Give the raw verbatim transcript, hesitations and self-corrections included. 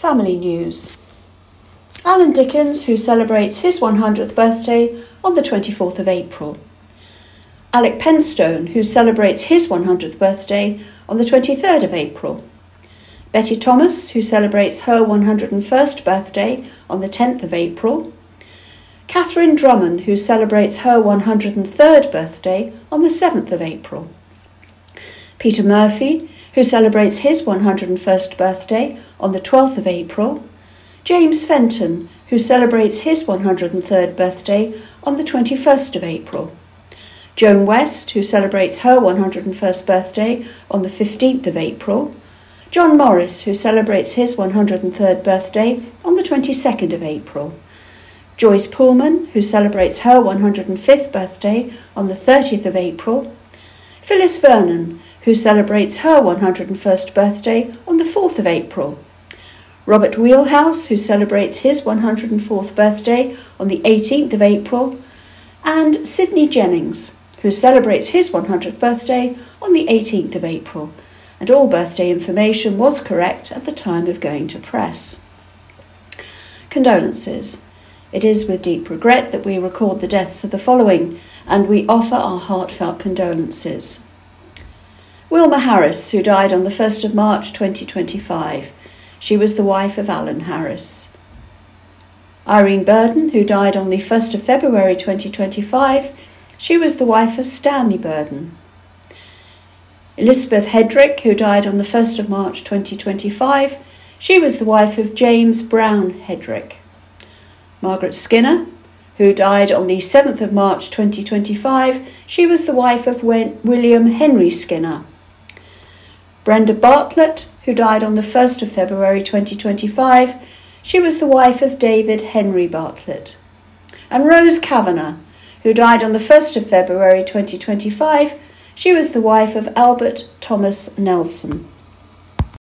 Family news. Alan Dickens, who celebrates his one hundredth birthday on the twenty-fourth of April. Alec Penstone, who celebrates his one hundredth birthday on the twenty-third of April. Betty Thomas, who celebrates her one hundred first birthday on the tenth of April. Catherine Drummond, who celebrates her one hundred third birthday on the seventh of April. Peter Murphy, who celebrates his one hundred first birthday on the twelfth of April. James Fenton, who celebrates his one hundred third birthday on the twenty-first of April. Joan West, who celebrates her one hundred first birthday on the fifteenth of April. John Morris, who celebrates his one hundred third birthday on the twenty-second of April. Joyce Pullman, who celebrates her one hundred fifth birthday on the thirtieth of April. Phyllis Vernon, who celebrates her one hundred first birthday on the fourth of April. Robert Wheelhouse, who celebrates his one hundred fourth birthday on the eighteenth of April. And Sidney Jennings, who celebrates his one hundredth birthday on the eighteenth of April. And all birthday information was correct at the time of going to press. Condolences. It is with deep regret that we record the deaths of the following, and we offer our heartfelt condolences. Wilma Harris, who died on the first of March twenty twenty-five. She was the wife of Alan Harris. Irene Burden, who died on the first of February twenty twenty-five. She was the wife of Stanley Burden. Elizabeth Hedrick, who died on the first of March twenty twenty-five. She was the wife of James Brown Hedrick. Margaret Skinner, who died on the seventh of March twenty twenty-five. She was the wife of William Henry Skinner. Brenda Bartlett, who died on the first of February twenty twenty-five. She was the wife of David Henry Bartlett. And Rose Kavanagh, who died on the first of February twenty twenty-five. She was the wife of Albert Thomas Nelson.